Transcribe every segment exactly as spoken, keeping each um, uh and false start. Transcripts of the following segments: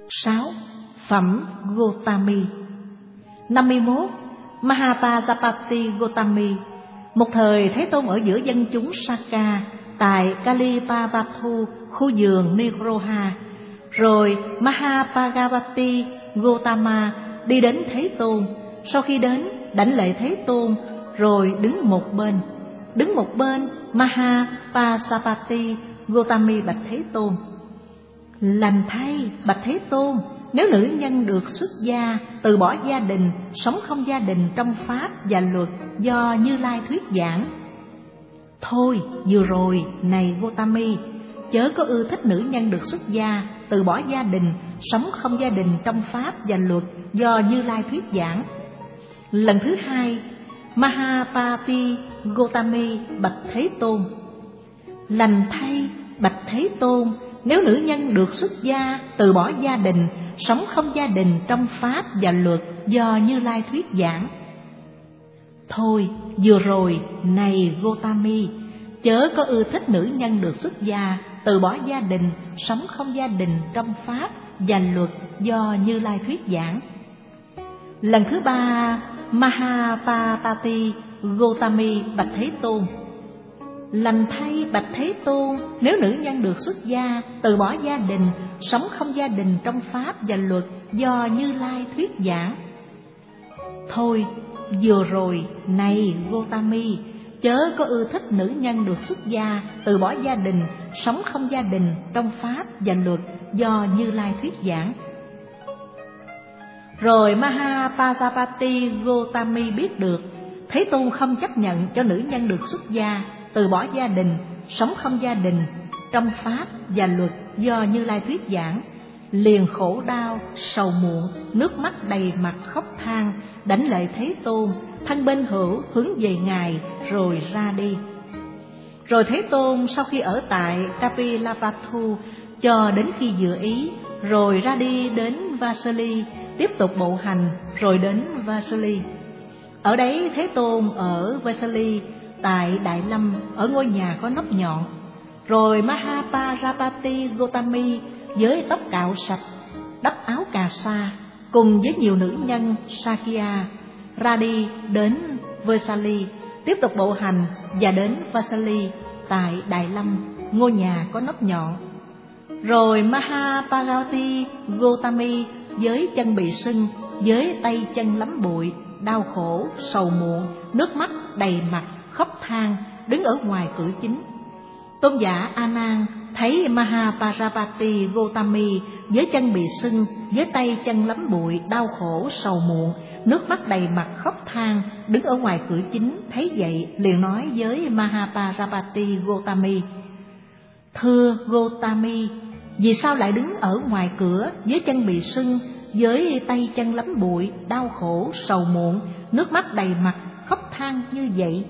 sáu. Phẩm Gotami. Năm mươi mốt. Mahapajapati Gotami. Một thời Thế Tôn ở giữa dân chúng Saka tại Kalipavathu, khu vườn Nigroha. Rồi Mahapajapati Gotama đi đến Thế Tôn. Sau khi đến, đảnh lễ Thế Tôn, rồi đứng một bên. Đứng một bên, Mahapajapati Gotami bạch Thế Tôn: Lành thay, bạch Thế Tôn, nếu nữ nhân được xuất gia, từ bỏ gia đình, sống không gia đình trong pháp và luật do Như Lai thuyết giảng. Thôi, vừa rồi, này Gotami, chớ có ưa thích nữ nhân được xuất gia, từ bỏ gia đình, sống không gia đình trong pháp và luật do Như Lai thuyết giảng. Lần thứ hai, Mahapati Gotami bạch Thế Tôn: Lành thay, bạch Thế Tôn, nếu nữ nhân được xuất gia, từ bỏ gia đình, sống không gia đình trong pháp và luật do Như Lai thuyết giảng. Thôi, vừa rồi, này Gotami, chớ có ưa thích nữ nhân được xuất gia, từ bỏ gia đình, sống không gia đình trong pháp và luật do Như Lai thuyết giảng. Lần thứ ba, Mahapapati Gotami bạch Thế Tôn: Lành thay, bạch Thế Tôn, nếu nữ nhân được xuất gia, từ bỏ gia đình, sống không gia đình trong pháp và luật do Như Lai thuyết giảng. Thôi, vừa rồi, này Gotami, chớ có ưa thích nữ nhân được xuất gia, từ bỏ gia đình, sống không gia đình trong pháp và luật do Như Lai thuyết giảng. Rồi Mahapajapati Gotami biết được Thế Tôn không chấp nhận cho nữ nhân được xuất gia, từ bỏ gia đình, sống không gia đình trong pháp và luật do Như Lai thuyết giảng, liền khổ đau, sầu muộn, nước mắt đầy mặt khóc than, đảnh lễ Thế Tôn, thân bên hữu hướng về Ngài rồi ra đi. Rồi Thế Tôn sau khi ở tại Kapilavatthu cho đến khi vừa ý, rồi ra đi đến Vasali, tiếp tục bộ hành rồi đến Vasali. Ở đấy Thế Tôn ở Vasali tại Đại Lâm, ở ngôi nhà có nóc nhọn. Rồi Mahapajapati Gotami với tóc cạo sạch, đắp áo cà sa, cùng với nhiều nữ nhân Sakya ra đi đến Vesali, tiếp tục bộ hành và đến Vasali tại Đại Lâm, ngôi nhà có nóc nhọn. Rồi Mahapajapati Gotami với chân bị sưng, với tay chân lấm bụi, đau khổ, sầu muộn, nước mắt đầy mặt, khóc than, đứng ở ngoài cửa chính. Tôn giả A Nan thấy Mahapajapati Gotami với chân bị sưng, với tay chân lấm bụi, đau khổ, sầu muộn, nước mắt đầy mặt, khóc than, đứng ở ngoài cửa chính, thấy vậy liền nói với Mahapajapati Gotami: Thưa Gotami, vì sao lại đứng ở ngoài cửa với chân bị sưng, với tay chân lấm bụi, đau khổ, sầu muộn, nước mắt đầy mặt, khóc than như vậy?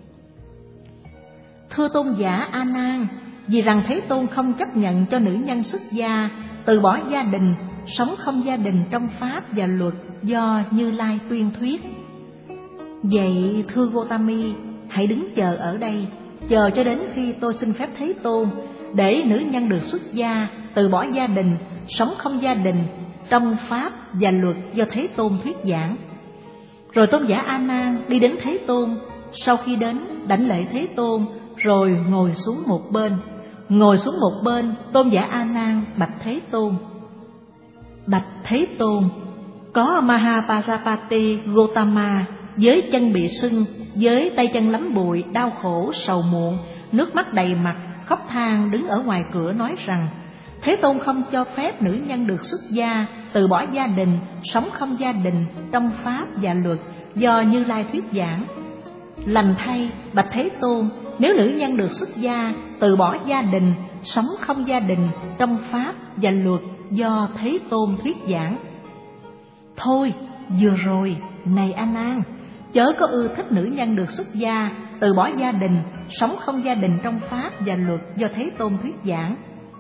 Thưa Tôn giả A Nan, vì rằng Thế Tôn không chấp nhận cho nữ nhân xuất gia, từ bỏ gia đình, sống không gia đình trong pháp và luật do Như Lai tuyên thuyết. Vậy thưa Gotami, hãy đứng chờ ở đây, chờ cho đến khi tôi xin phép Thế Tôn, để nữ nhân được xuất gia, từ bỏ gia đình, sống không gia đình trong pháp và luật do Thế Tôn thuyết giảng. Rồi Tôn giả A Nan đi đến Thế Tôn, sau khi đến đảnh lễ Thế Tôn, rồi ngồi xuống một bên. Ngồi xuống một bên, Tôn giả A Nan bạch Thế Tôn: Bạch Thế Tôn, có Mahapajapati Gotama với chân bị sưng, với tay chân lấm bụi, đau khổ, sầu muộn, nước mắt đầy mặt, khóc than, đứng ở ngoài cửa nói rằng Thế Tôn không cho phép nữ nhân được xuất gia, từ bỏ gia đình, sống không gia đình trong pháp và luật do Như Lai thuyết giảng. Lành thay, bạch Thế Tôn, nếu nữ nhân được xuất gia, từ bỏ gia đình, sống không gia đình trong pháp và luật do Thế Tôn thuyết giảng. Thôi, vừa rồi, này A Nan, chớ có ưa thích nữ nhân được xuất gia, từ bỏ gia đình, sống không gia đình trong pháp và luật do Thế Tôn thuyết giảng.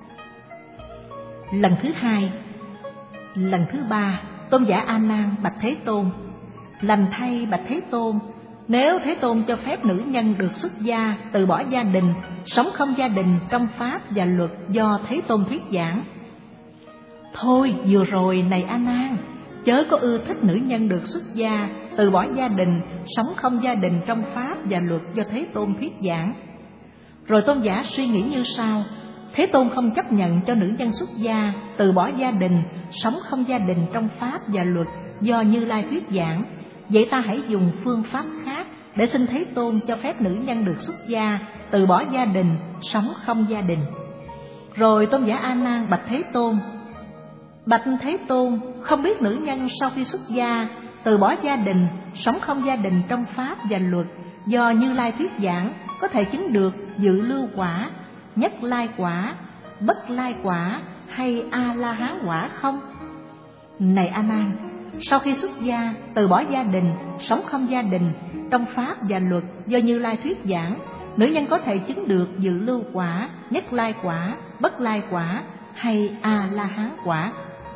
Lần thứ hai, lần thứ ba, Tôn giả A Nan bạch Thế Tôn: Lành thay, bạch Thế Tôn, nếu Thế Tôn cho phép nữ nhân được xuất gia, từ bỏ gia đình, sống không gia đình trong pháp và luật do Thế Tôn thuyết giảng. Thôi vừa rồi này A Nan, chớ có ưa thích nữ nhân được xuất gia, từ bỏ gia đình, sống không gia đình trong pháp và luật do Thế Tôn thuyết giảng. Rồi tôn giả suy nghĩ như sau: Thế Tôn không chấp nhận cho nữ nhân xuất gia, từ bỏ gia đình, sống không gia đình trong pháp và luật do Như Lai thuyết giảng. Vậy ta hãy dùng phương pháp khác để xin Thế Tôn cho phép nữ nhân được xuất gia, từ bỏ gia đình, sống không gia đình. Rồi tôn giả A Nan bạch Thế Tôn: Bạch Thế Tôn, không biết nữ nhân sau khi xuất gia, từ bỏ gia đình, sống không gia đình trong pháp và luật do Như Lai thuyết giảng, có thể chứng được dự lưu quả, nhất lai quả, bất lai quả hay A La Hán quả không? Này A Nan, sau khi xuất gia, từ bỏ gia đình, sống không gia đình trong pháp và luật do Như Lai thuyết giảng, nữ nhân có thể chứng được dự lưu quả, nhất lai quả, bất lai quả hay A La Hán quả?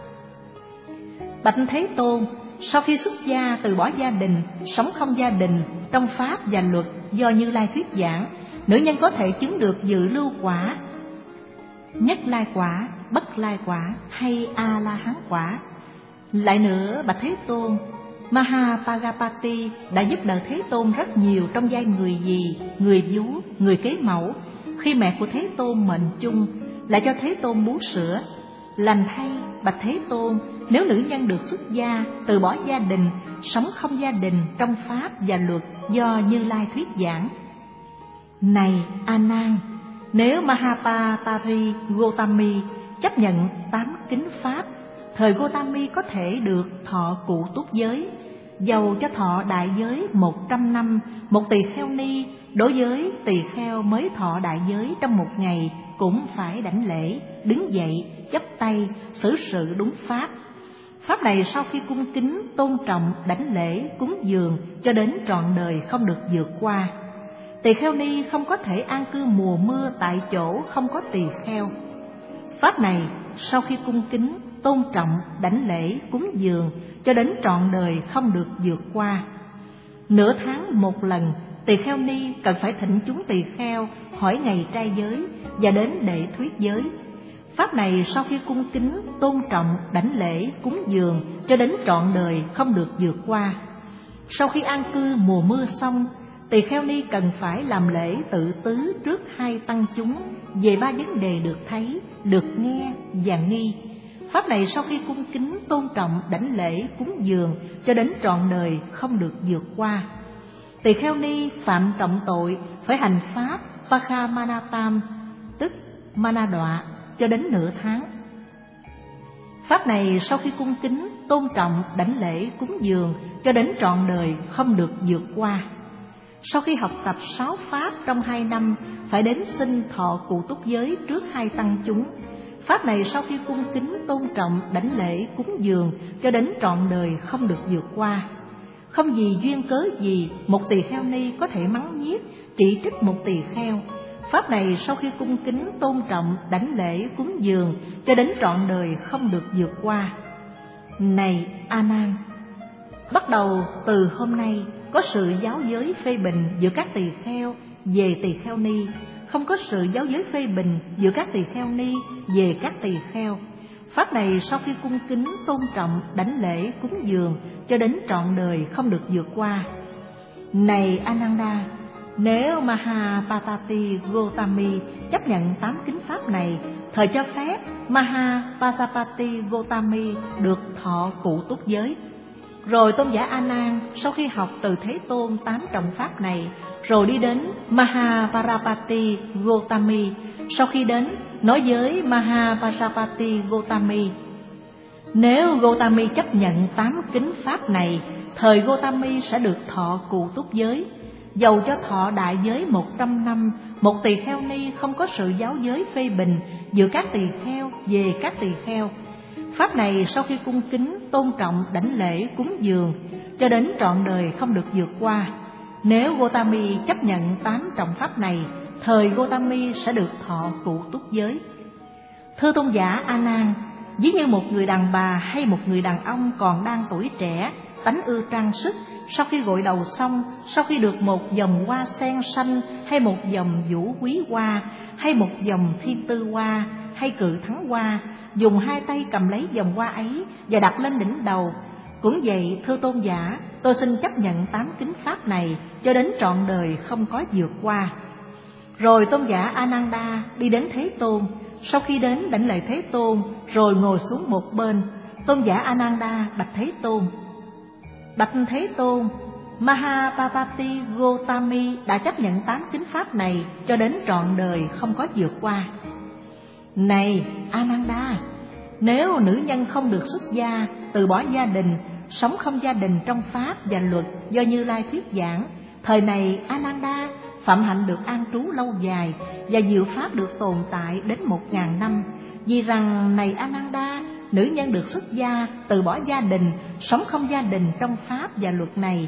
Bạch Thế Tôn, sau khi xuất gia, từ bỏ gia đình, sống không gia đình trong pháp và luật do Như Lai thuyết giảng, nữ nhân có thể chứng được dự lưu quả, nhất lai quả, bất lai quả hay A La Hán quả? Lại nữa bạch Thế Tôn, Mahapajapati đã giúp đỡ Thế Tôn rất nhiều trong giai người dì, người vú, người kế mẫu. Khi mẹ của Thế Tôn mệnh chung, lại cho Thế Tôn bú sữa. Lành thay bạch Thế Tôn, nếu nữ nhân được xuất gia, từ bỏ gia đình, sống không gia đình trong pháp và luật do Như Lai thuyết giảng. Này A Nan, nếu Mahapatari Gotami chấp nhận tám kính pháp, thời Gotami có thể được thọ cụ túc giới. Dầu cho thọ đại giới một trăm năm, một tỳ kheo ni đối với tỳ kheo mới thọ đại giới trong một ngày cũng phải đảnh lễ, đứng dậy, chắp tay, xử sự đúng pháp. Pháp này sau khi cung kính, tôn trọng, đảnh lễ, cúng dường cho đến trọn đời không được vượt qua. Tỳ kheo ni không có thể an cư mùa mưa tại chỗ không có tỳ kheo. Pháp này sau khi cung kính, tôn trọng, đảnh lễ, cúng dường cho đến trọn đời không được vượt qua. Nửa tháng một lần, tỳ kheo ni cần phải thỉnh chúng tỳ kheo hỏi ngày trai giới và đến để thuyết giới. Pháp này sau khi cung kính, tôn trọng, đảnh lễ, cúng dường cho đến trọn đời không được vượt qua. Sau khi an cư mùa mưa xong, tỳ kheo ni cần phải làm lễ tự tứ trước hai tăng chúng về ba vấn đề được thấy, được nghe và nghi. Pháp này sau khi cung kính, tôn trọng, đảnh lễ, cúng dường cho đến trọn đời không được vượt qua. Tỳ kheo ni phạm trọng tội phải hành pháp Pakhamanatam, tức mana đọa, cho đến nửa tháng. Pháp này sau khi cung kính, tôn trọng, đảnh lễ, cúng dường cho đến trọn đời không được vượt qua. Sau khi học tập sáu pháp trong hai năm, phải đến xin thọ cụ túc giới trước hai tăng chúng. Pháp này sau khi cung kính, tôn trọng, đảnh lễ, cúng dường cho đến trọn đời không được vượt qua. Không vì duyên cớ gì một tỳ kheo ni có thể mắng nhiếc, chỉ trích một tỳ kheo. Pháp này sau khi cung kính, tôn trọng, đảnh lễ, cúng dường cho đến trọn đời không được vượt qua. Này A Nan, bắt đầu từ hôm nay có sự giáo giới phê bình giữa các tỳ kheo về tỳ kheo ni, không có sự giáo giới phê bình giữa các tỳ kheo ni về các tỳ kheo. Pháp này sau khi cung kính, tôn trọng, đảnh lễ, cúng dường cho đến trọn đời không được vượt qua. Này Ananda, nếu Mahapatati Gotami chấp nhận tám kính pháp này, thời cho phép Mahapajapati Gotami được thọ cụ túc giới. Rồi tôn giả A Nan sau khi học từ Thế Tôn tám trọng pháp này, rồi đi đến Mahaparapati Gotami. Sau khi đến, nói với Mahapajapati Gotami: nếu Gotami chấp nhận tám kính pháp này, thời Gotami sẽ được thọ cụ túc giới. Dầu cho thọ đại giới một trăm năm, một tỳ kheo ni không có sự giáo giới phê bình giữa các tỳ kheo về các tỳ kheo. Pháp này sau khi cung kính, tôn trọng, đảnh lễ, cúng dường cho đến trọn đời không được vượt qua. Nếu Gotami chấp nhận tám trọng pháp này, thời Gotami sẽ được thọ cụ túc giới. Thưa tôn giả A Nan, ví như một người đàn bà hay một người đàn ông còn đang tuổi trẻ, tánh ưa trang sức, sau khi gội đầu xong, sau khi được một dòng hoa sen xanh hay một dòng vũ quý hoa hay một dòng thiên tư hoa hay cự thắng hoa dùng hai tay cầm lấy vòng hoa ấy và đặt lên đỉnh đầu. Cũng vậy, thưa tôn giả, tôi xin chấp nhận tám kính pháp này cho đến trọn đời không có vượt qua. Rồi tôn giả Ananda đi đến Thế Tôn. Sau khi đến đảnh lễ Thế Tôn rồi ngồi xuống một bên. Tôn giả Ananda bạch Thế Tôn: Bạch Thế Tôn, Mahapapati Gotami đã chấp nhận tám kính pháp này cho đến trọn đời không có vượt qua. Này Ananda, nếu nữ nhân không được xuất gia, từ bỏ gia đình, sống không gia đình trong pháp và luật do Như Lai thuyết giảng, thời này Ananda phạm hạnh được an trú lâu dài và diệu pháp được tồn tại đến một ngàn năm. Vì rằng này Ananda, nữ nhân được xuất gia, từ bỏ gia đình, sống không gia đình trong pháp và luật này.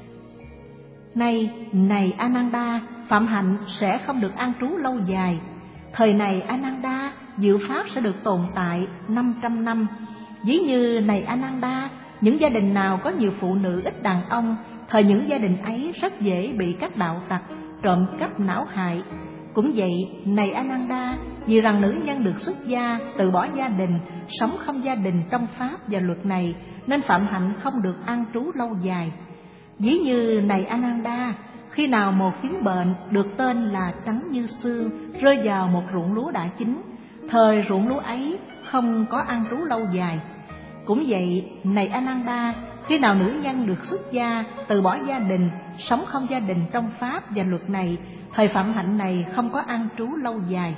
Này, này Ananda, phạm hạnh sẽ không được an trú lâu dài. Thời này Ananda, diệu pháp sẽ được tồn tại năm trăm năm. Ví như này Ananda, những gia đình nào có nhiều phụ nữ ít đàn ông, thời những gia đình ấy rất dễ bị các đạo tặc trộm cắp não hại. Cũng vậy, này Ananda, vì rằng nữ nhân được xuất gia, từ bỏ gia đình, sống không gia đình trong pháp và luật này, nên phạm hạnh không được an trú lâu dài. Ví như này Ananda, khi nào một chứng bệnh được tên là trắng như xương rơi vào một ruộng lúa đã chín, thời ruộng lúa ấy không có an trú lâu dài. Cũng vậy, này Ananda, khi nào nữ nhân được xuất gia, từ bỏ gia đình, sống không gia đình trong pháp và luật này, thời phạm hạnh này không có an trú lâu dài.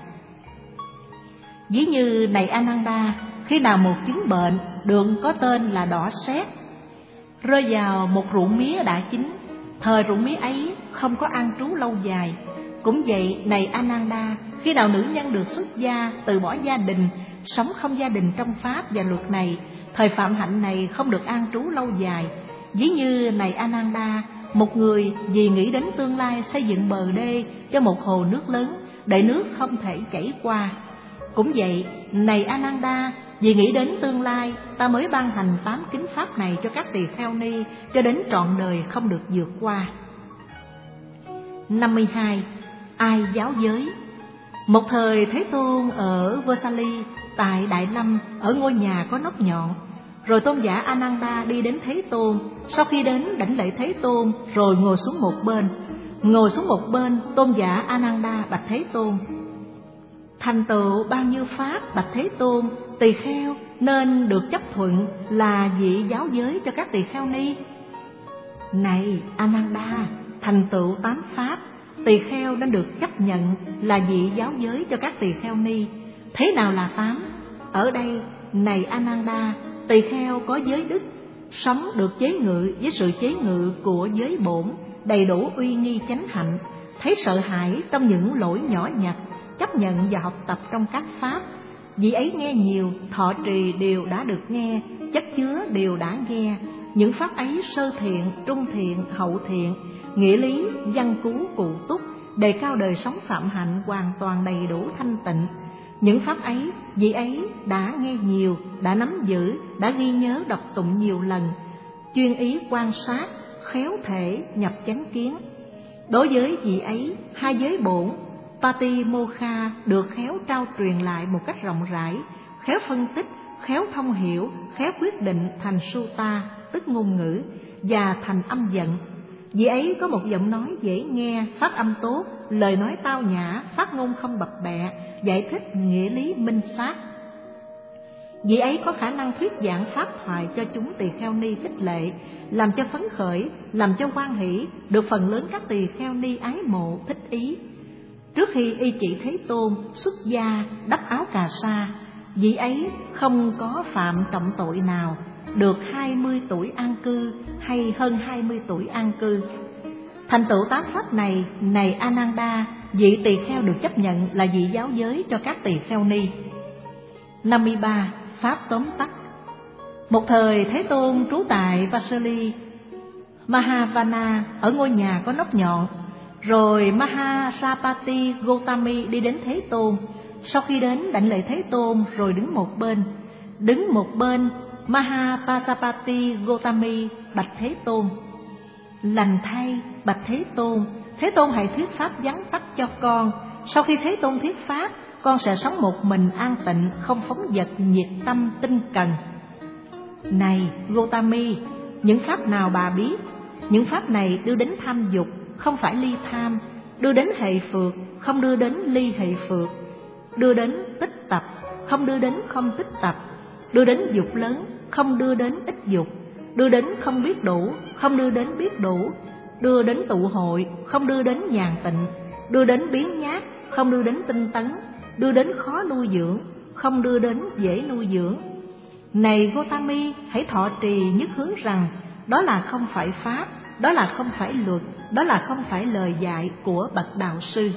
Ví như này Ananda, khi nào một chứng bệnh được có tên là đỏ sét rơi vào một ruộng mía đã chín, thời ruộng mía ấy không có an trú lâu dài. Cũng vậy, này Ananda, khi nào nữ nhân được xuất gia, từ bỏ gia đình, sống không gia đình trong pháp và luật này, thời phạm hạnh này không được an trú lâu dài. Ví như này Ananda, một người vì nghĩ đến tương lai xây dựng bờ đê cho một hồ nước lớn để nước không thể chảy qua. Cũng vậy, này Ananda, vì nghĩ đến tương lai, ta mới ban hành tám kính pháp này cho các tỳ kheo ni cho đến trọn đời không được vượt qua. năm mươi hai. Ai giáo giới? Một thời Thế Tôn ở Vesali tại Đại Lâm, ở ngôi nhà có nóc nhọn. Rồi tôn giả Ananda đi đến Thế Tôn. Sau khi đến đảnh lễ Thế Tôn rồi ngồi xuống một bên. Ngồi xuống một bên, tôn giả Ananda bạch Thế Tôn: Thành tựu bao nhiêu pháp bạch Thế Tôn, tỳ kheo nên được chấp thuận là vị giáo giới cho các tỳ kheo ni? Này Ananda, thành tựu tám pháp, tỳ kheo nên được chấp nhận là vị giáo giới cho các tỳ kheo ni. Thế nào là tám? Ở đây, này Ananda, tỳ kheo có giới đức, sống được chế ngự với sự chế ngự của giới bổn, đầy đủ uy nghi chánh hạnh, thấy sợ hãi trong những lỗi nhỏ nhặt, chấp nhận và học tập trong các pháp. Vị ấy nghe nhiều, thọ trì đều đã được nghe, chất chứa đều đã nghe. Những pháp ấy sơ thiện, trung thiện, hậu thiện, nghĩa lý, văn cú, cụ túc, đề cao đời sống phạm hạnh hoàn toàn đầy đủ thanh tịnh. Những pháp ấy, vị ấy đã nghe nhiều, đã nắm giữ, đã ghi nhớ đọc tụng nhiều lần, chuyên ý quan sát, khéo thể nhập chánh kiến. Đối với vị ấy, hai giới bổn Patimokha được khéo trao truyền lại một cách rộng rãi, khéo phân tích, khéo thông hiểu, khéo quyết định thành sutta, tức ngôn ngữ, và thành âm vận. Vị ấy có một giọng nói dễ nghe, phát âm tốt, lời nói tao nhã, phát ngôn không bập bẹ, giải thích nghĩa lý minh xác. Vị ấy có khả năng thuyết giảng pháp thoại cho chúng tỳ kheo ni khích lệ, làm cho phấn khởi, làm cho hoan hỷ, được phần lớn các tỳ kheo ni ái mộ thích ý. Trước khi y chỉ Thế Tôn xuất gia đắp áo cà sa, vị ấy không có phạm trọng tội nào, được hai mươi tuổi an cư hay hơn hai mươi tuổi an cư. Thành tựu tám pháp này, này Ananda, vị tỳ kheo được chấp nhận là vị giáo giới cho các tỳ kheo ni. năm mươi ba. Pháp tóm tắt. Một thời Thế Tôn trú tại Vasali Mahavana, ở ngôi nhà có nóc nhọn. Rồi Mahasapati Gotami đi đến Thế Tôn. Sau khi đến đảnh lễ Thế Tôn rồi đứng một bên. Đứng một bên, Mahapasapati Gotami bạch Thế Tôn: Lành thay bạch Thế Tôn, Thế Tôn hãy thuyết pháp vắn tắt cho con. Sau khi Thế Tôn thuyết pháp, con sẽ sống một mình an tịnh, không phóng dật, nhiệt tâm, tinh cần. Này Gotami, những pháp nào bà biết, những pháp này đưa đến tham dục, không phải ly tham, đưa đến hệ phược, không đưa đến ly hệ phược, đưa đến tích tập, không đưa đến không tích tập, đưa đến dục lớn, không đưa đến ít dục, đưa đến không biết đủ, không đưa đến biết đủ, đưa đến tụ hội, không đưa đến nhàn tịnh, đưa đến biến nhát, không đưa đến tinh tấn, đưa đến khó nuôi dưỡng, không đưa đến dễ nuôi dưỡng. Này Gotami, hãy thọ trì nhất hướng rằng đó là không phải pháp, đó là không phải luật, đó là không phải lời dạy của bậc đạo sư.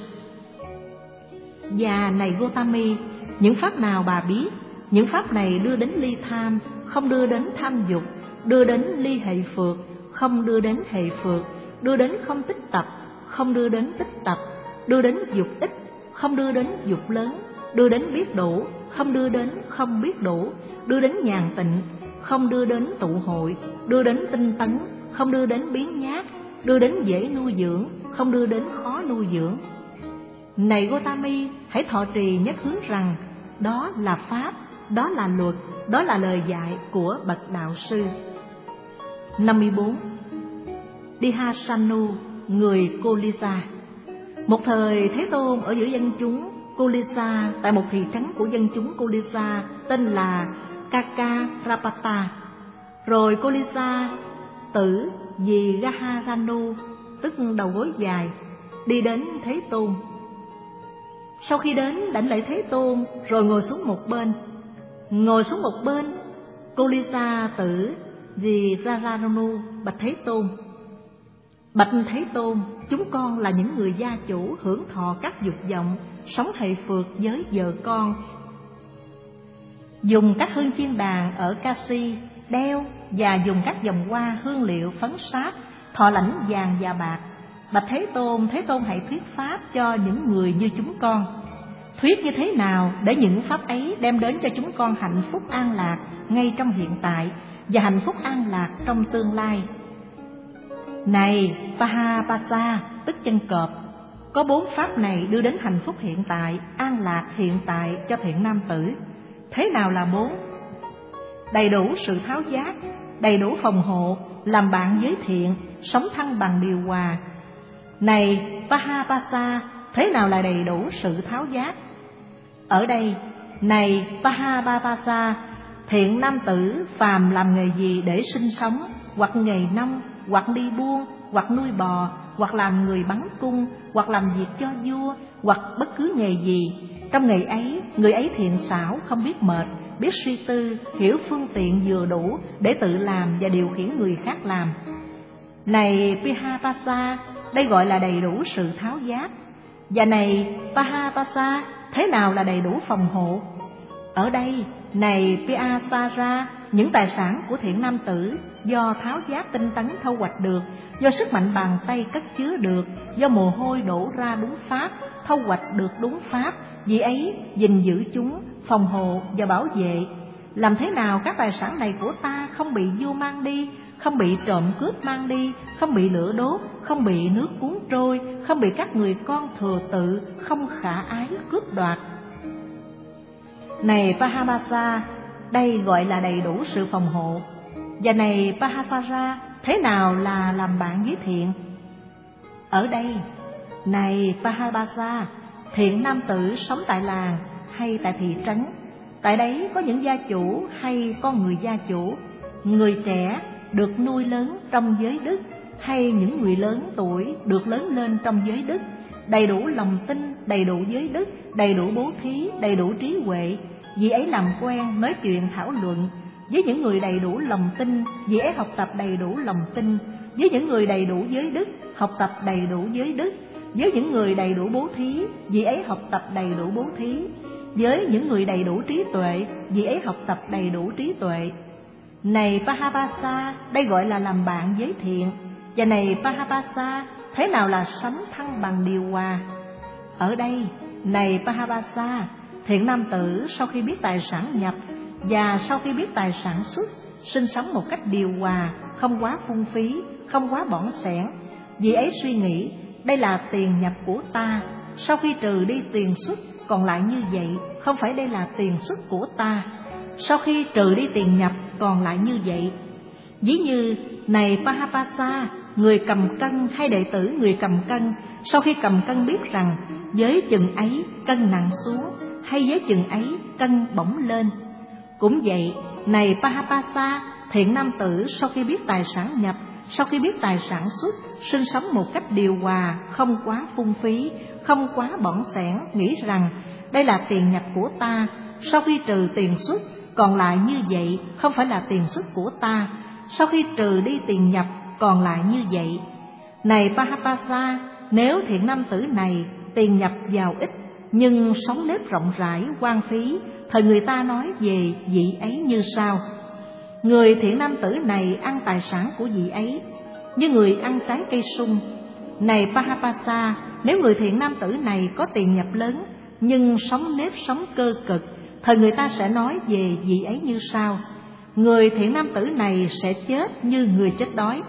Và này Gotami, những pháp nào bà biết, những pháp này đưa đến ly tham, không đưa đến tham dục, đưa đến ly hệ phược, không đưa đến hệ phược, đưa đến không tích tập, không đưa đến tích tập, đưa đến dục ít, không đưa đến dục lớn, đưa đến biết đủ, không đưa đến không biết đủ, đưa đến nhàn tịnh, không đưa đến tụ hội, đưa đến tinh tấn, không đưa đến biến nhát, đưa đến dễ nuôi dưỡng, không đưa đến khó nuôi dưỡng. Này Gotami, hãy thọ trì nhất hướng rằng đó là pháp, đó là luật, đó là lời dạy của bậc đạo sư. năm mươi bốn. Dihasanu, người Kolisa. Một thời Thế Tôn ở giữa dân chúng Kolisa, tại một thị trấn của dân chúng Kolisa tên là Kakarapata. Rồi Kolisa tử vì Gaharanu, tức đầu gối dài, đi đến Thế Tôn. Sau khi đến đảnh lễ Thế Tôn, rồi ngồi xuống một bên. Ngồi xuống một bên, Kolisa tử vì Gaharanu bạch Thế Tôn: Bạch Thế Tôn, chúng con là những người gia chủ hưởng thọ các dục vọng, sống hệ phược với vợ con, dùng các hương chiên đàn ở Kashi đeo và dùng các vòng hoa hương liệu phấn sáp, thọ lãnh vàng và bạc. Bạch Thế Tôn, Thế Tôn hãy thuyết pháp cho những người như chúng con. Thuyết như thế nào để những pháp ấy đem đến cho chúng con hạnh phúc an lạc ngay trong hiện tại và hạnh phúc an lạc trong tương lai. Này Pahapasa, tức chân cọp, có bốn pháp này đưa đến hạnh phúc hiện tại, an lạc hiện tại cho thiện nam tử. Thế nào là bốn? Đầy đủ sự tháo giác, đầy đủ phòng hộ, làm bạn với thiện, sống thăng bằng điều hòa. Này Pahapasa, thế nào là đầy đủ sự tháo giác? Ở đây, này Pahapasa, thiện nam tử phàm làm nghề gì để sinh sống, hoặc nghề nông, hoặc đi buôn, hoặc nuôi bò, hoặc làm người bắn cung, hoặc làm việc cho vua, hoặc bất cứ nghề gì. Trong nghề ấy, người ấy thiện xảo, không biết mệt, biết suy tư, hiểu phương tiện vừa đủ để tự làm và điều khiển người khác làm. Này Pahapasa, đây gọi là đầy đủ sự tháo giác. Và này Pahapasa, thế nào là đầy đủ phòng hộ? Ở đây, này Pahapasa, những tài sản của thiện nam tử do tháo giác tinh tấn thâu hoạch được, do sức mạnh bàn tay cất chứa được, do mồ hôi đổ ra đúng pháp, thâu hoạch được đúng pháp, vì ấy gìn giữ chúng, phòng hộ và bảo vệ. Làm thế nào các tài sản này của ta không bị vua mang đi, không bị trộm cướp mang đi, không bị lửa đốt, không bị nước cuốn trôi, không bị các người con thừa tự không khả ái cướp đoạt? Này Pahapasa, đây gọi là đầy đủ sự phòng hộ. Và này Pahapasa, thế nào là làm bạn với thiện? Ở đây, này Pahapasa, thiện nam tử sống tại làng hay tại thị trấn, tại đấy có những gia chủ hay con người gia chủ, người trẻ được nuôi lớn trong giới đức, hay những người lớn tuổi được lớn lên trong giới đức, đầy đủ lòng tin, đầy đủ giới đức, đầy đủ bố thí, đầy đủ trí huệ. Vì ấy làm quen, nói chuyện, thảo luận với những người đầy đủ lòng tin, vì ấy học tập đầy đủ lòng tin. Với những người đầy đủ giới đức, học tập đầy đủ giới đức. Với những người đầy đủ bố thí, vì ấy học tập đầy đủ bố thí. Với những người đầy đủ trí tuệ, vì ấy học tập đầy đủ trí tuệ. Này Pahapasa, đây gọi là làm bạn với thiện. Và này Pahapasa, thế nào là sống thăng bằng điều hòa? Ở đây, này Pahapasa, thiện nam tử sau khi biết tài sản nhập và sau khi biết tài sản xuất, sinh sống một cách điều hòa, không quá phung phí, không quá bỏng sẻn. Vì ấy suy nghĩ, đây là tiền nhập của ta, sau khi trừ đi tiền xuất còn lại như vậy, không phải đây là tiền xuất của ta. Sau khi trừ đi tiền nhập còn lại như vậy. Ví như này Pahapasa, người cầm cân hay đệ tử người cầm cân, sau khi cầm cân biết rằng với chừng ấy cân nặng xuống, hay với chừng ấy cân bỗng lên. Cũng vậy, này Pahapasa, thiện nam tử sau khi biết tài sản nhập, sau khi biết tài sản xuất, sinh sống một cách điều hòa, không quá phung phí, không quá bỏng sẻn, nghĩ rằng đây là tiền nhập của ta. Sau khi trừ tiền xuất còn lại như vậy, không phải là tiền xuất của ta. Sau khi trừ đi tiền nhập còn lại như vậy. Này Pahapasa, nếu thiện nam tử này tiền nhập vào ít nhưng sống nếp rộng rãi, hoang phí, thời người ta nói về vị ấy như sau: người thiện nam tử này ăn tài sản của vị ấy như người ăn trái cây sung. Này Pahapasa, nếu người thiện nam tử này có tiền nhập lớn nhưng sống nếp sống cơ cực, thời người ta sẽ nói về vị ấy như sau: người thiện nam tử này sẽ chết như người chết đói.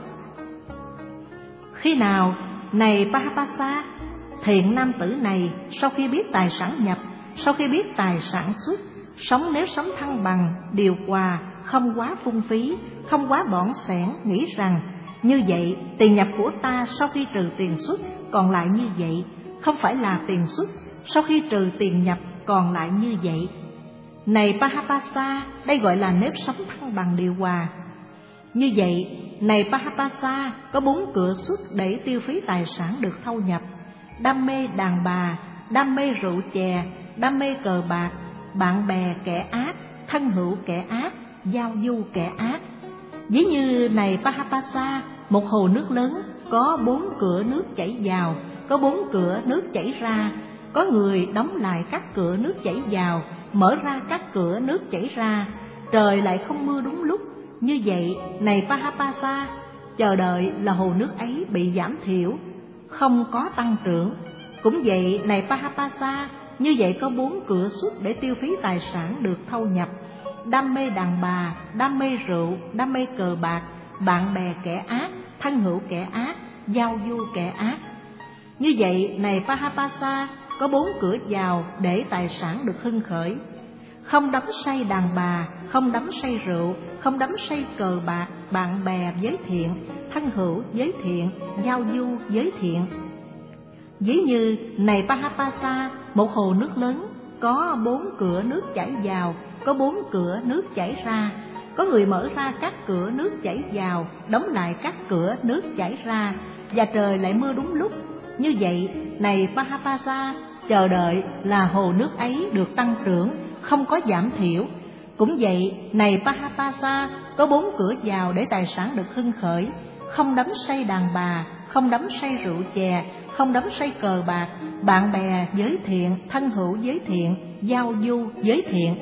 Khi nào? Này Pahapasa, thiện nam tử này sau khi biết tài sản nhập, sau khi biết tài sản xuất, sống nếu sống thăng bằng, điều hòa, không quá phung phí, không quá bỏng sẻn, nghĩ rằng như vậy tiền nhập của ta sau khi trừ tiền xuất còn lại như vậy, không phải là tiền xuất, sau khi trừ tiền nhập còn lại như vậy. Này Pahapasa, đây gọi là nếp sống thăng bằng điều hòa. Như vậy, này Pahapasa, có bốn cửa xuất để tiêu phí tài sản được thâu nhập: đam mê đàn bà, đam mê rượu chè, đam mê cờ bạc, bạn bè kẻ ác, thân hữu kẻ ác, giao du kẻ ác. Ví như này Pahapasa, một hồ nước lớn có bốn cửa nước chảy vào, có bốn cửa nước chảy ra. Có người đóng lại các cửa nước chảy vào, mở ra các cửa nước chảy ra. Trời lại không mưa đúng lúc. Như vậy, này Pahapasa, chờ đợi là hồ nước ấy bị giảm thiểu, không có tăng trưởng. Cũng vậy, này Pahapasa, như vậy có bốn cửa xuất để tiêu phí tài sản được thâu nhập: đam mê đàn bà, đam mê rượu, đam mê cờ bạc, bạn bè kẻ ác, thân hữu kẻ ác, giao du kẻ ác. Như vậy, này Pahapasa, có bốn cửa vào để tài sản được hưng khởi: không đắm say đàn bà, không đắm say rượu, không đắm say cờ bạc, bạn bè giới thiện, thân hữu giới thiện, giao du giới thiện. Ví như này Pahapasa, một hồ nước lớn có bốn cửa nước chảy vào, có bốn cửa nước chảy ra. Có người mở ra các cửa nước chảy vào, đóng lại các cửa nước chảy ra, và trời lại mưa đúng lúc. Như vậy, này Pahapasa, chờ đợi là hồ nước ấy được tăng trưởng, không có giảm thiểu. Cũng vậy, này Pahapasa, có bốn cửa vào để tài sản được hưng khởi: không đắm say đàn bà, không đắm say rượu chè, không đắm say cờ bạc, bạn bè giới thiện, thân hữu giới thiện, giao du giới thiện.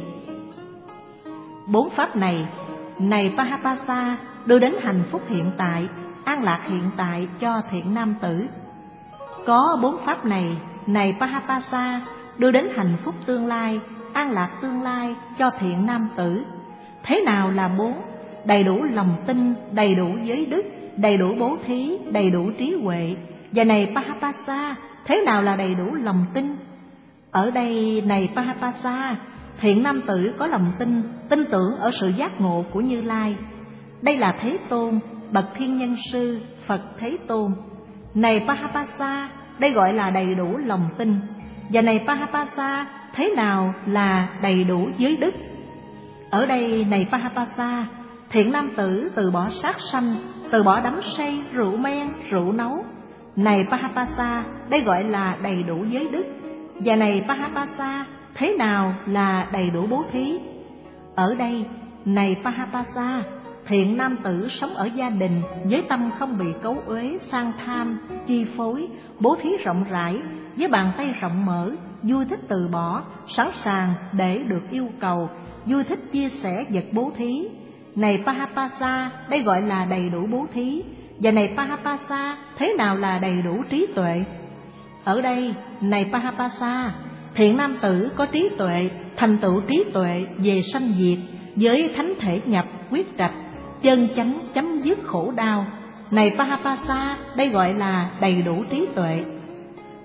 Bốn pháp này, này Pahapasa, đưa đến hạnh phúc hiện tại, an lạc hiện tại cho thiện nam tử. Có bốn pháp này, này Pahapasa, đưa đến hạnh phúc tương lai, an lạc tương lai cho thiện nam tử. Thế nào là bốn? Đầy đủ lòng tin, đầy đủ giới đức, đầy đủ bố thí, đầy đủ trí huệ. Và này Pahapasa, thế nào là đầy đủ lòng tin? Ở đây, này Pahapasa, thiện nam tử có lòng tin, tin tưởng ở sự giác ngộ của Như Lai. Đây là Thế Tôn, bậc thiên nhân sư, Phật Thế Tôn. Này Pahapasa, đây gọi là đầy đủ lòng tin. Và này Pahapasa, thế nào là đầy đủ giới đức? Ở đây, này Pahapasa, thiện nam tử từ bỏ sát sanh, từ bỏ đắm say, rượu men, rượu nấu. Này Pahapasa, đây gọi là đầy đủ giới đức. Và này Pahapasa, thế nào là đầy đủ bố thí? Ở đây, này Pahapasa, thiện nam tử sống ở gia đình với tâm không bị cấu uế, sang tham, chi phối, bố thí rộng rãi, với bàn tay rộng mở, vui thích từ bỏ, sẵn sàng để được yêu cầu, vui thích chia sẻ vật bố thí. Này Pahapasa, đây gọi là đầy đủ bố thí. Và này Pahapasa, thế nào là đầy đủ trí tuệ? Ở đây, này Pahapasa, thiện nam tử có trí tuệ, thành tựu trí tuệ về sanh diệt, với thánh thể nhập, quyết trạch, chân chánh chấm dứt khổ đau. Này Pahapasa, đây gọi là đầy đủ trí tuệ.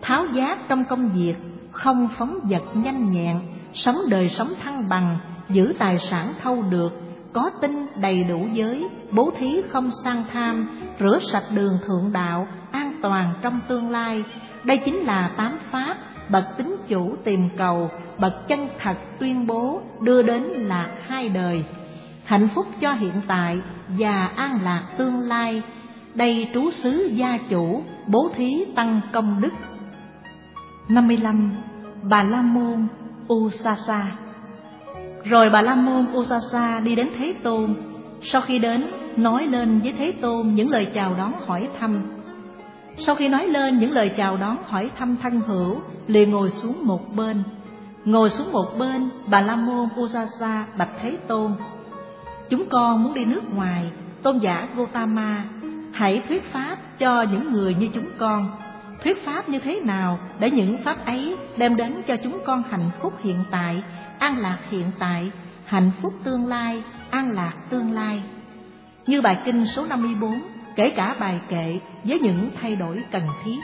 tháo giác trong công việc, không phóng dật nhanh nhẹn, sống đời sống thăng bằng, giữ tài sản thâu được, có tinh đầy đủ giới, bố thí không sang tham, rửa sạch đường thượng đạo, an toàn trong tương lai. Đây chính là tám pháp bậc tín chủ tìm cầu, bậc chân thật tuyên bố, đưa đến lạc hai đời, hạnh phúc cho hiện tại và an lạc tương lai. Đây trú xứ gia chủ, bố thí tăng công đức. năm mươi lăm. Bà La Môn Usasa. Rồi Bà La Môn Usasa đi đến Thế Tôn. Sau khi đến, nói lên với Thế Tôn những lời chào đón hỏi thăm. Sau khi nói lên những lời chào đón hỏi thăm thân hữu, liền ngồi xuống một bên. Ngồi xuống một bên, Bà La Môn Usasa bạch Thế Tôn: chúng con muốn đi nước ngoài, tôn giả Gotama, hãy thuyết pháp cho những người như chúng con. Thuyết pháp như thế nào để những pháp ấy đem đến cho chúng con hạnh phúc hiện tại, an lạc hiện tại, hạnh phúc tương lai, an lạc tương lai. Như bài kinh số năm mươi bốn, kể cả bài kệ với những thay đổi cần thiết.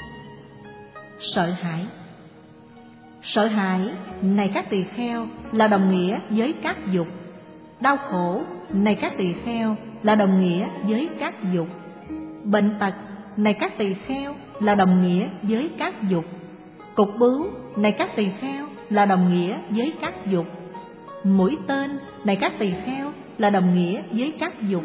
Sợ hãi. Sợ hãi, này các tỳ kheo, là đồng nghĩa với các dục. Đau khổ, này các tỳ kheo, là đồng nghĩa với các dục. Bệnh tật, này các tỳ kheo, là đồng nghĩa với các dục. Cục bướu, này các tỳ kheo, là đồng nghĩa với các dục. Mũi tên, này các tỳ kheo, là đồng nghĩa với các dục.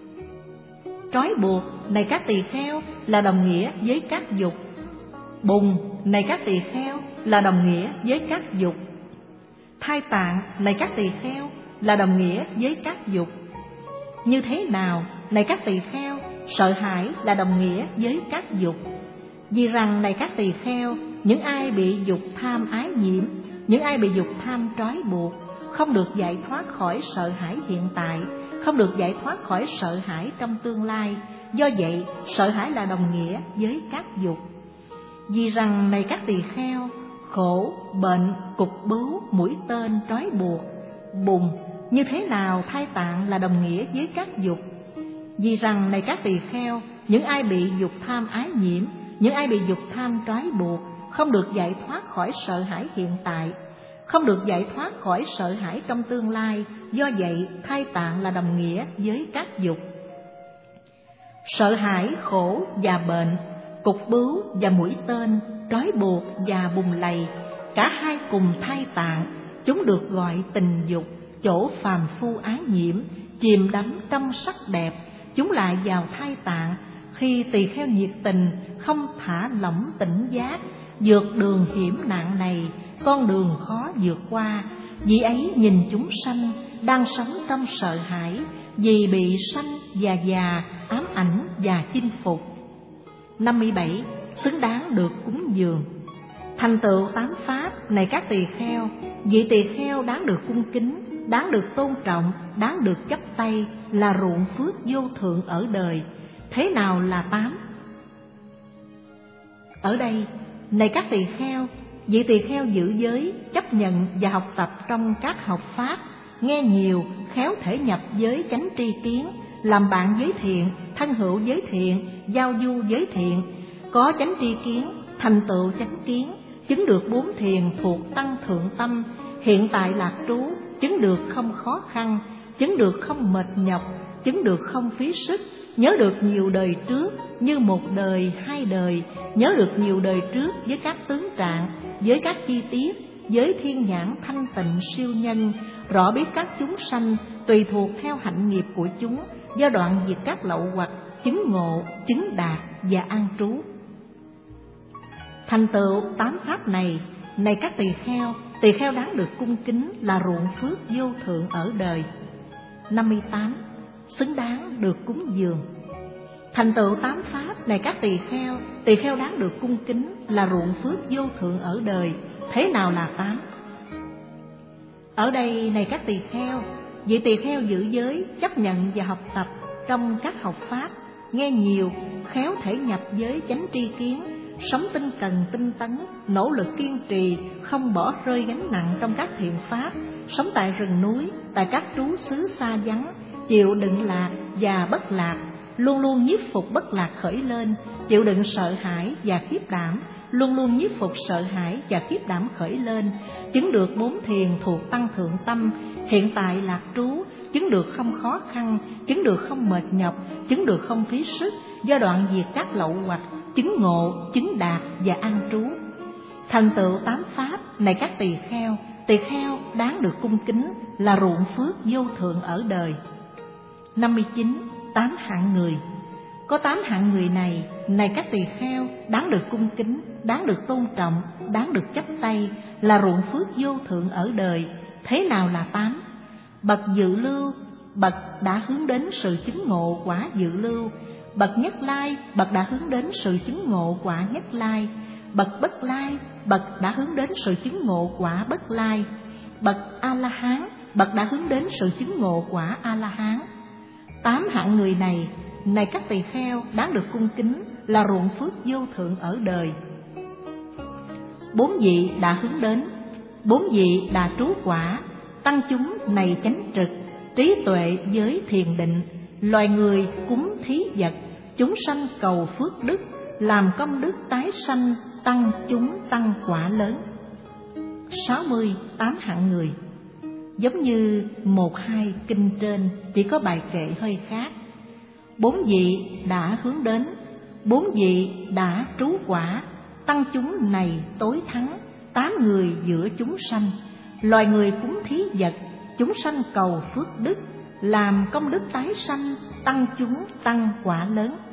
Trói buộc, này các tỳ kheo, là đồng nghĩa với các dục. Bùn, này các tỳ kheo, là đồng nghĩa với các dục. Thai tạng, này các tỳ kheo, là đồng nghĩa với các dục. Như thế nào, này các tỳ kheo, sợ hãi là đồng nghĩa với các dục. Vì rằng, này các tỳ kheo, những ai bị dục tham ái nhiễm, những ai bị dục tham trói buộc, không được giải thoát khỏi sợ hãi hiện tại, không được giải thoát khỏi sợ hãi trong tương lai. Do vậy, sợ hãi là đồng nghĩa với các dục. Vì rằng, này các tỳ kheo, khổ, bệnh, cục bướu, mũi tên, trói buộc, bùn, như thế nào thai tạng là đồng nghĩa với các dục. Vì rằng, này các tỳ kheo, những ai bị dục tham ái nhiễm, những ai bị dục tham trói buộc, không được giải thoát khỏi sợ hãi hiện tại, không được giải thoát khỏi sợ hãi trong tương lai. Do vậy, thai tạng là đồng nghĩa với các dục. Sợ hãi, khổ và bệnh, cục bướu và mũi tên, trói buộc và bùn lầy, cả hai cùng thai tạng, chúng được gọi tình dục, chỗ phàm phu ái nhiễm, chìm đắm trong sắc đẹp. Chúng lại vào thai tạng khi tỳ kheo nhiệt tình, không thả lỏng tỉnh giác, vượt đường hiểm nạn này, con đường khó vượt qua. Vì ấy nhìn chúng sanh đang sống trong sợ hãi, vì bị sanh và già ám ảnh và chinh phục. năm mươi bảy. Xứng đáng được cúng dường. Thành tựu tám pháp, này các tỳ kheo, vị tỳ kheo đáng được cung kính, đáng được tôn trọng, đáng được chắp tay, là ruộng phước vô thượng ở đời. Thế nào là tám? Ở đây, này các tỳ kheo, vị tỳ kheo giữ giới, chấp nhận và học tập trong các học pháp, nghe nhiều, khéo thể nhập giới chánh tri kiến, làm bạn giới thiện, thân hữu giới thiện, giao du giới thiện, có chánh tri kiến, thành tựu chánh kiến, chứng được bốn thiền thuộc tăng thượng tâm, hiện tại lạc trú, chứng được không khó khăn, chứng được không mệt nhọc, chứng được không phí sức, nhớ được nhiều đời trước như một đời hai đời, nhớ được nhiều đời trước với các tướng trạng, với các chi tiết, với thiên nhãn thanh tịnh siêu nhân, rõ biết các chúng sanh tùy thuộc theo hạnh nghiệp của chúng, do đoạn diệt các lậu hoặc, chứng ngộ, chứng đạt và an trú. Thành tựu tám pháp này, này các tỳ kheo, tỳ kheo đáng được cung kính, là ruộng phước vô thượng ở đời. năm mươi tám. Xứng đáng được cúng dường. Thành tựu tám pháp, này các tỳ kheo, tỳ kheo đáng được cung kính, là ruộng phước vô thượng ở đời. Thế nào là tám? Ở đây, này các tỳ kheo, vị tỳ kheo giữ giới, chấp nhận và học tập trong các học pháp, nghe nhiều, khéo thể nhập giới chánh tri kiến, sống tinh cần tinh tấn, nỗ lực kiên trì, không bỏ rơi gánh nặng trong các thiện pháp, sống tại rừng núi, tại các trú xứ xa vắng, chịu đựng lạc và bất lạc, luôn luôn nhiếp phục bất lạc khởi lên, chịu đựng sợ hãi và khiếp đảm, luôn luôn nhiếp phục sợ hãi và khiếp đảm khởi lên, chứng được bốn thiền thuộc tăng thượng tâm, hiện tại lạc trú, chứng được không khó khăn, chứng được không mệt nhọc, chứng được không phí sức, do đoạn diệt các lậu hoặc, chứng ngộ, chứng đạt và an trú. Thành tựu tám pháp này các tỳ kheo, tỳ kheo đáng được cung kính, là ruộng phước vô thượng ở đời. năm mươi chín. Tám hạng người. Có tám hạng người này, này các tỳ kheo, đáng được cung kính, đáng được tôn trọng, đáng được chấp tay, là ruộng phước vô thượng ở đời. Thế nào là tám? Bậc dự lưu, bậc đã hướng đến sự chứng ngộ quả dự lưu. Bậc nhất lai, bậc đã hướng đến sự chứng ngộ quả nhất lai. Bậc bất lai, bậc đã hướng đến sự chứng ngộ quả bất lai. Bậc A-la-hán, bậc đã hướng đến sự chứng ngộ quả A-la-hán. Tám hạng người này, này các tỳ kheo, đáng được cung kính, là ruộng phước vô thượng ở đời. Bốn vị đã hướng đến, bốn vị đã trú quả, tăng chúng này chánh trực, trí tuệ với thiền định, loài người cúng thí vật, chúng sanh cầu phước đức, làm công đức tái sanh, tăng chúng tăng quả lớn. sáu mươi. Tám hạng người. Giống như một hai kinh trên, chỉ có bài kệ hơi khác. Bốn vị đã hướng đến, bốn vị đã trú quả, tăng chúng này tối thắng, tám người giữa chúng sanh, loài người cúng thí vật, chúng sanh cầu phước đức, làm công đức tái sanh, tăng chúng tăng quả lớn.